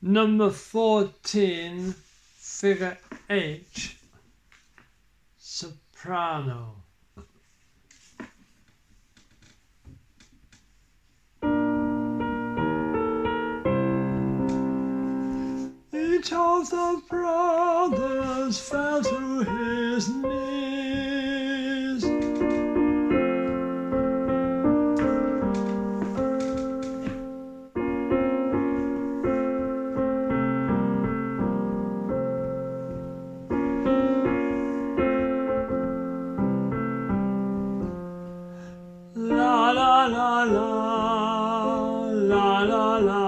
Number 14, figure H, soprano. Each of the brothers fell to his knees. La la la la, la la la.